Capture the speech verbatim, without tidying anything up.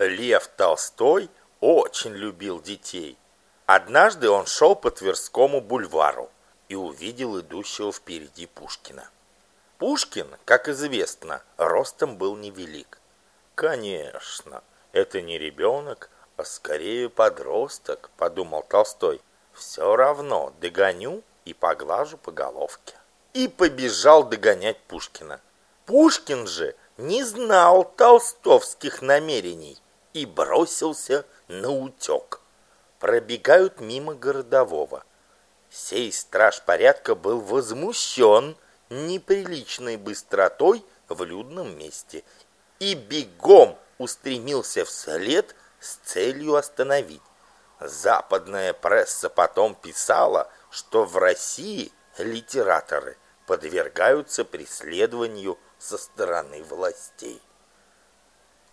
Лев Толстой очень любил детей. Однажды он шел по Тверскому бульвару и увидел идущего впереди Пушкина. Пушкин, как известно, ростом был невелик. «Конечно, это не ребенок, а скорее подросток», — подумал Толстой. «Все равно догоню и поглажу по головке». И побежал догонять Пушкина. Пушкин же не знал толстовских намерений и бросился наутек. Пробегают мимо городового. Сей страж порядка был возмущен неприличной быстротой в людном месте и бегом устремился вслед с целью остановить. Западная пресса потом писала, что в России литераторы подвергаются преследованию со стороны властей.